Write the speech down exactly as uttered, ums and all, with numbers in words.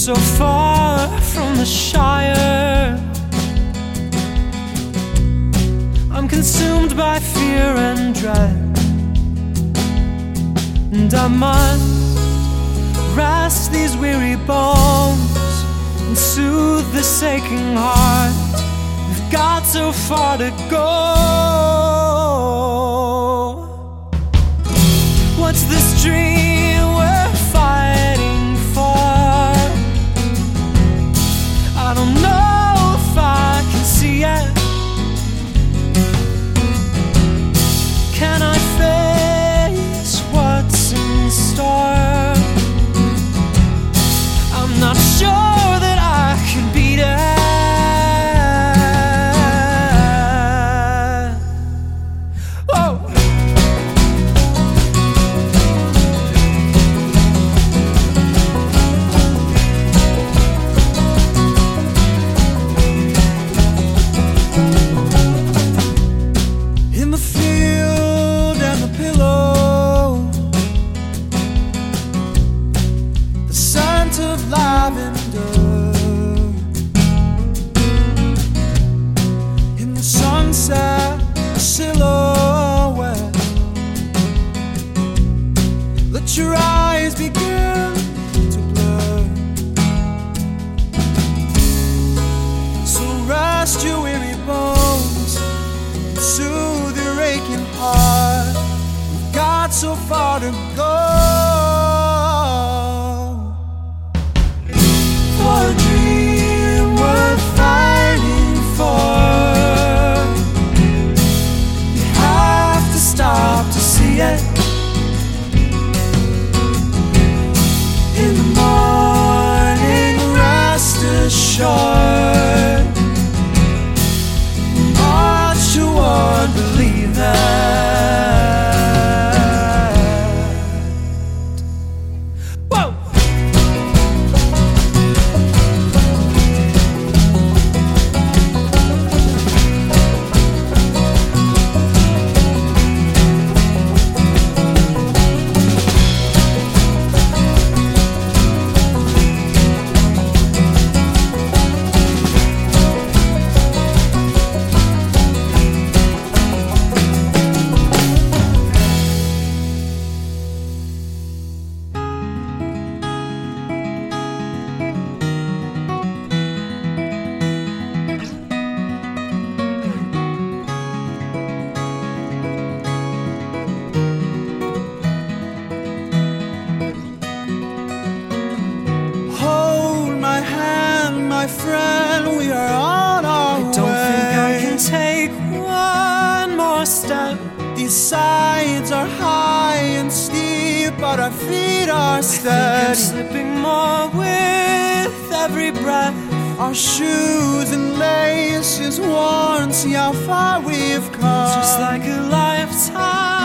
so far from the Shire. I'm consumed by fear and dread, and I must rest these weary bones and soothe this aching heart. We've got so far to go. What's this dream we're fighting for? I don't know if I can see it. Can I face what's in store? I'm not sure that I can beat it. Whoa. In the field and the pillow, the scent of lavender, in the sunset, a silhouette. Let your eyes begin to blur. So rest your weary bones, soothe your aching heart. We've got so far to go. For a dream worth fighting for, you have to stop to see it. In the morning, rest assured, march toward believe that. Whoa! My friend, we are on our way. I don't way. think I can take one more step. These sides are high and steep, but our feet are steady. I think I'm slipping more with every breath. Our shoes and laces worn, see how far we've come. Just like a lifetime